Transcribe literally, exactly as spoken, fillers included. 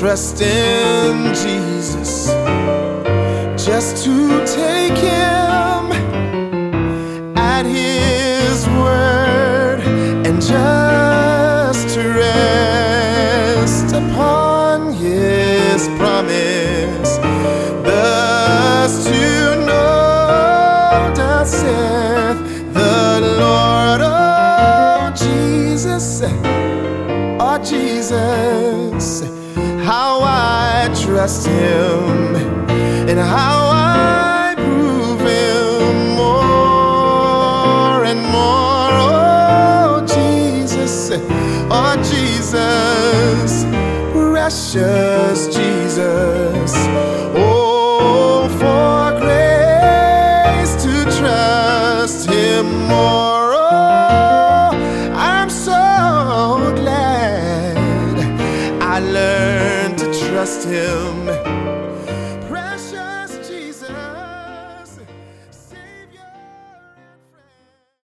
trust in Jesus, just to take Him at His word and just to rest upon His promise. Thus to know, thus saith the Lord, oh Jesus, oh Jesus, how I trust Him and how I prove Him more and more. Oh Jesus, oh Jesus, precious Jesus. Oh, for grace to trust Him more. Oh, I'm so glad I learned to trust Him